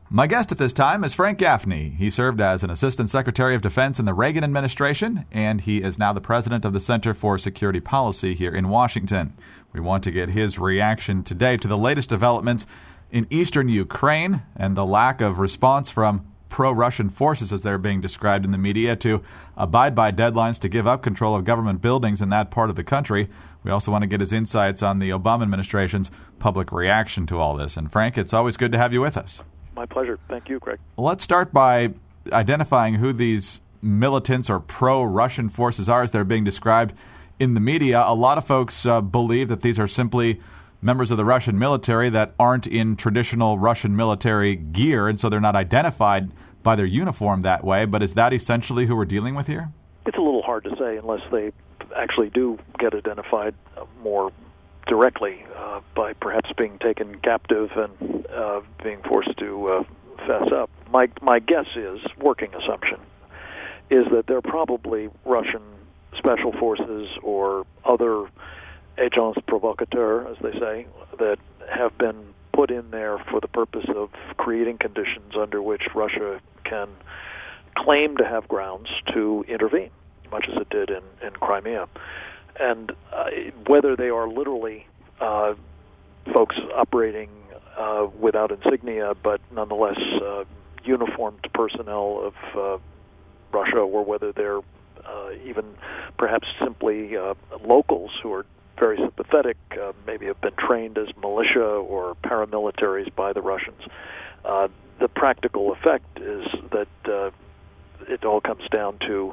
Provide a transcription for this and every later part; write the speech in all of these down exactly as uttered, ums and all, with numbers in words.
My guest at this time is Frank Gaffney. He served as an Assistant Secretary of Defense in the Reagan administration, and he is now the president of the Center for Security Policy here in Washington. We want to get his reaction today to the latest developments in eastern Ukraine and the lack of response from pro-Russian forces, as they're being described in the media, to abide by deadlines to give up control of government buildings in that part of the country. We also want to get his insights on the Obama administration's public reaction to all this. And Frank, it's always good to have you with us. My pleasure. Thank you, Craig. Let's start by identifying who these militants or pro-Russian forces are as they're being described in the media. A lot of folks uh, believe that these are simply members of the Russian military that aren't in traditional Russian military gear, and so they're not identified by their uniform that way. But is that essentially who we're dealing with here? It's a little hard to say unless they actually do get identified more directly uh, by perhaps being taken captive and uh, being forced to uh, fess up. My my guess is, working assumption, is that they're probably Russian special forces or other agents provocateurs, as they say, that have been put in there for the purpose of creating conditions under which Russia can claim to have grounds to intervene, much as it did in, in Crimea. And uh, whether they are literally uh, folks operating uh, without insignia, but nonetheless uh, uniformed personnel of uh, Russia, or whether they're uh, even perhaps simply uh, locals who are very sympathetic, uh, maybe have been trained as militia or paramilitaries by the Russians. Uh, the practical effect is that uh, it all comes down to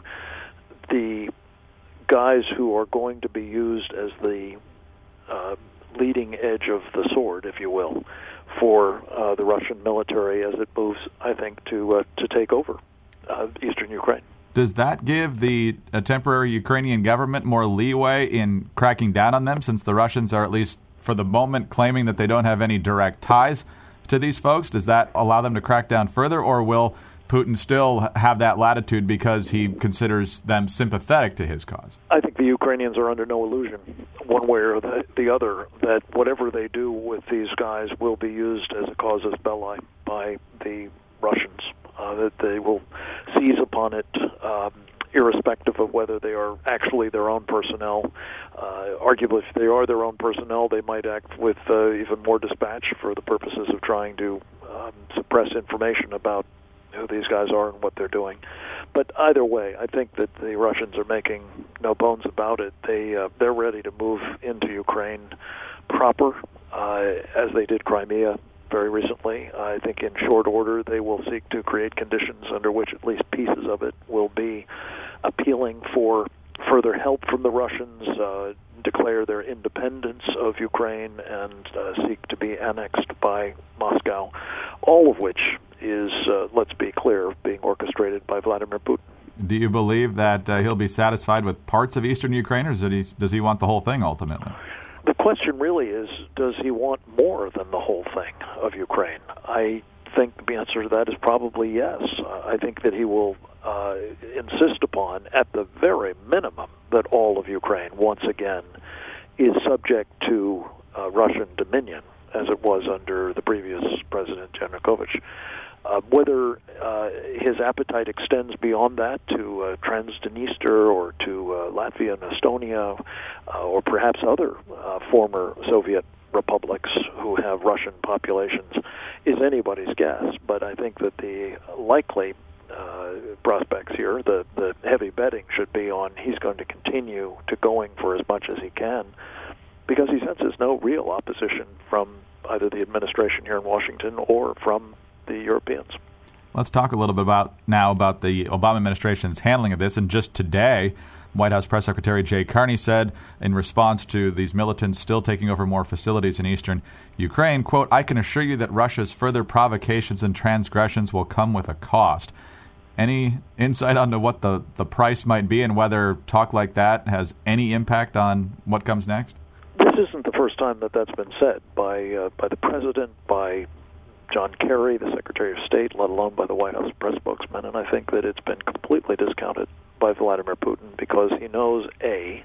the guys who are going to be used as the uh, leading edge of the sword, if you will, for uh, the Russian military as it moves, I think, to uh, to take over uh, eastern Ukraine. Does that give the uh, temporary Ukrainian government more leeway in cracking down on them, since the Russians are, at least for the moment, claiming that they don't have any direct ties to these folks? Does that allow them to crack down further, or will Putin still have that latitude because he considers them sympathetic to his cause? I think the Ukrainians are under no illusion, one way or the, the other, that whatever they do with these guys will be used as a casus belli by the Russians, uh, that they will seize upon it, um, irrespective of whether they are actually their own personnel. Uh, arguably, if they are their own personnel, they might act with uh, even more dispatch for the purposes of trying to um, suppress information about who these guys are and what they're doing. But either way, I think that the Russians are making no bones about it. They uh, they're ready to move into Ukraine proper, uh, as they did Crimea very recently. I think in short order they will seek to create conditions under which at least pieces of it will be appealing for further help from the Russians, uh, declare their independence of Ukraine, and uh, seek to be annexed by Moscow, all of which is, uh, let's be clear, being orchestrated by Vladimir Putin. Do you believe that uh, he'll be satisfied with parts of eastern Ukraine, or does he, does he want the whole thing ultimately? The question really is, does he want more than the whole thing of Ukraine? I think the answer to that is probably yes. I think that he will uh, insist upon, at the very minimum, that all of Ukraine, once again, is subject to uh, Russian dominion, as it was under the previous president, Yanukovych. Uh, whether uh, his appetite extends beyond that to uh, Transnistria or to uh, Latvia and Estonia, uh, or perhaps other uh, former Soviet republics who have Russian populations, is anybody's guess. But I think that the likely uh, prospects here, the, the heavy betting should be on he's going to continue to going for as much as he can, because he senses no real opposition from either the administration here in Washington or from the Europeans. Let's talk a little bit about now about the Obama administration's handling of this. And just today, White House Press Secretary Jay Carney said in response to these militants still taking over more facilities in eastern Ukraine, quote, "I can assure you that Russia's further provocations and transgressions will come with a cost." Any insight onto what the, the price might be and whether talk like that has any impact on what comes next? This isn't the first time that that's been said by uh, by the president, by John Kerry, the Secretary of State, let alone by the White House press spokesman, and I think that it's been completely discounted by Vladimir Putin because he knows, A,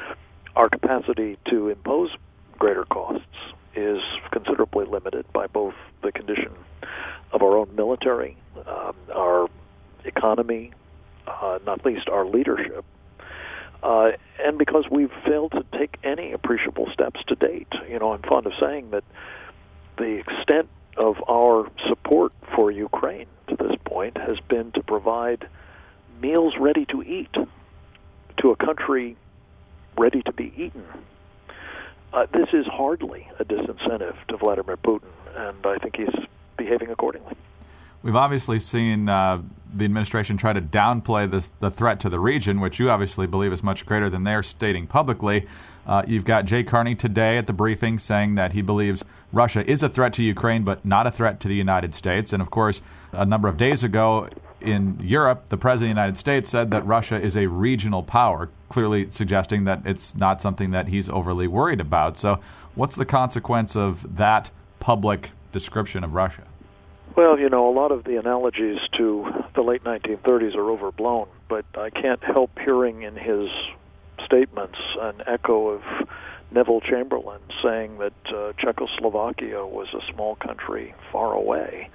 our capacity to impose greater costs is considerably limited by both the condition of our own military, um, our economy, uh, not least our leadership, uh, and because we've failed to take any appreciable steps to date. You know, I'm fond of saying that the extent of our support for Ukraine to this point has been to provide meals ready to eat to a country ready to be eaten. Uh, this is hardly a disincentive to Vladimir Putin, and I think he's behaving accordingly. We've obviously seen uh, the administration try to downplay this, the threat to the region, which you obviously believe is much greater than they're stating publicly. Uh, you've got Jay Carney today at the briefing saying that he believes Russia is a threat to Ukraine, but not a threat to the United States. And, of course, a number of days ago in Europe, the President of the United States said that Russia is a regional power, clearly suggesting that it's not something that he's overly worried about. So what's the consequence of that public description of Russia? Well, you know, a lot of the analogies to the late nineteen thirties are overblown, but I can't help hearing in his statements an echo of Neville Chamberlain saying that uh, Czechoslovakia was a small country far away.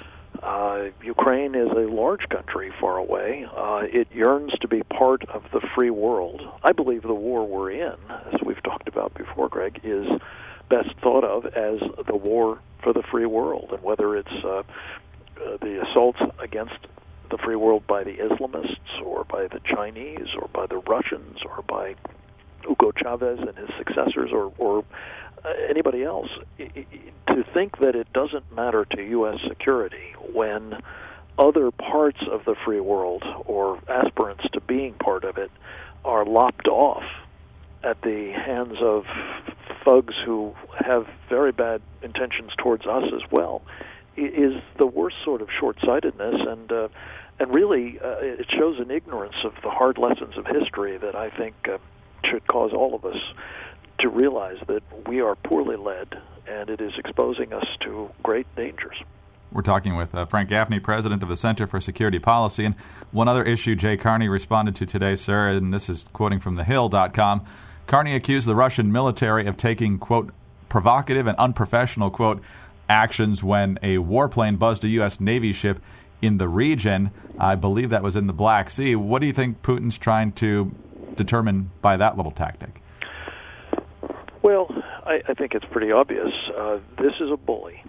Uh, Ukraine is a large country far away. Uh, it yearns to be part of the free world. I believe the war we're in, as we've talked about before, Greg, is best thought of as the war for the free world, and whether it's uh, uh, the assaults against the free world by the Islamists or by the Chinese or by the Russians or by Hugo Chavez and his successors or, or uh, anybody else, I, I, to think that it doesn't matter to U S security when other parts of the free world or aspirants to being part of it are lopped off at the hands of thugs who have very bad intentions towards us as well, is the worst sort of short-sightedness, and uh, and really uh, it shows an ignorance of the hard lessons of history that I think uh, should cause all of us to realize that we are poorly led, and it is exposing us to great dangers. We're talking with uh, Frank Gaffney, president of the Center for Security Policy. And one other issue Jay Carney responded to today, sir, and this is quoting from the hill dot com. Carney accused the Russian military of taking, quote, provocative and unprofessional, quote, actions when a warplane buzzed a U S Navy ship in the region. I believe that was in the Black Sea. What do you think Putin's trying to determine by that little tactic? Well, I, I think it's pretty obvious. Uh, this is a bully.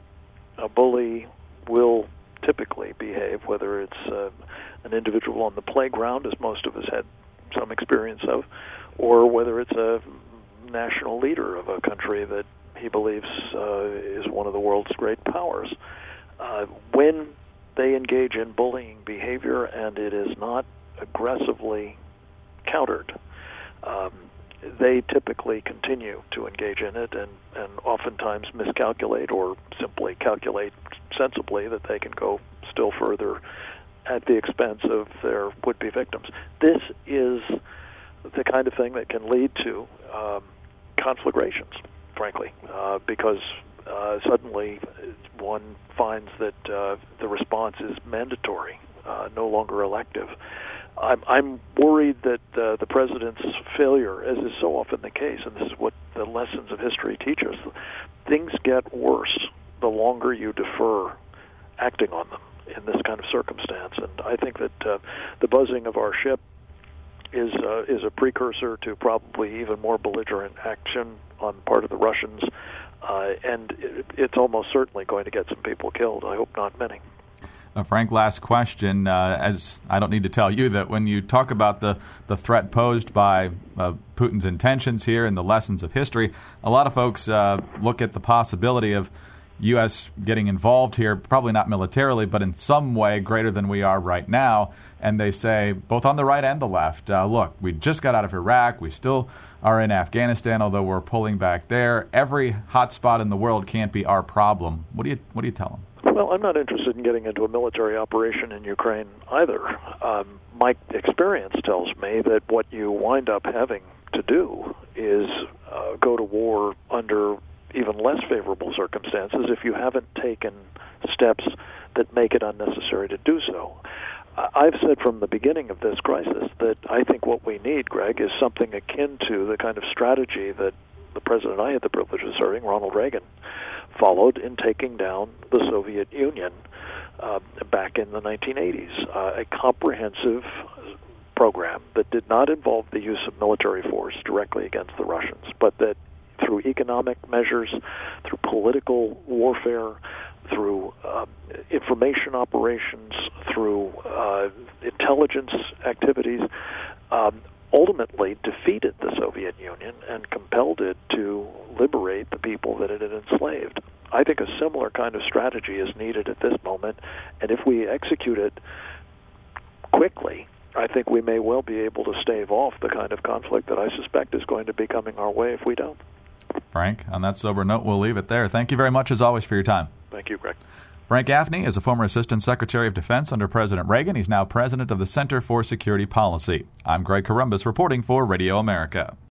A bully will typically behave, whether it's uh, an individual on the playground, as most of us had some experience of, or whether it's a national leader of a country that he believes uh, is one of the world's great powers. Uh, when they engage in bullying behavior and it is not aggressively countered, um, they typically continue to engage in it and, and oftentimes miscalculate or simply calculate sensibly that they can go still further at the expense of their would-be victims. This is the kind of thing that can lead to um, conflagrations, frankly, uh, because uh, suddenly one finds that uh, the response is mandatory, uh, no longer elective. I'm, I'm worried that uh, the president's failure, as is so often the case, and this is what the lessons of history teach us, things get worse the longer you defer acting on them in this kind of circumstance. And I think that uh, the buzzing of our ship is uh, is a precursor to probably even more belligerent action on the part of the Russians, uh, and it, it's almost certainly going to get some people killed. I hope not many. Uh, Frank, last question. Uh, as I don't need to tell you that when you talk about the, the threat posed by uh, Putin's intentions here and the lessons of history, a lot of folks uh, look at the possibility of U S getting involved here, probably not militarily, but in some way greater than we are right now. And they say, both on the right and the left, uh, look, we just got out of Iraq. We still are in Afghanistan, although we're pulling back there. Every hot spot in the world can't be our problem. What do you what do you tell them? Well, I'm not interested in getting into a military operation in Ukraine either. Um, my experience tells me that what you wind up having to do is uh, go to war under even less favorable circumstances if you haven't taken steps that make it unnecessary to do so. I've said from the beginning of this crisis that I think what we need, Greg, is something akin to the kind of strategy that the president I had the privilege of serving, Ronald Reagan, followed in taking down the Soviet Union uh, back in the nineteen eighties. Uh, a comprehensive program that did not involve the use of military force directly against the Russians, but that through economic measures, through political warfare, through uh, information operations, through uh, intelligence activities, um, ultimately defeated the Soviet Union and compelled it to liberate the people that it had enslaved. I think a similar kind of strategy is needed at this moment, and if we execute it quickly, I think we may well be able to stave off the kind of conflict that I suspect is going to be coming our way if we don't. Frank, on that sober note, we'll leave it there. Thank you very much, as always, for your time. Thank you, Greg. Frank Gaffney is a former Assistant Secretary of Defense under President Reagan. He's now president of the Center for Security Policy. I'm Greg Corombos reporting for Radio America.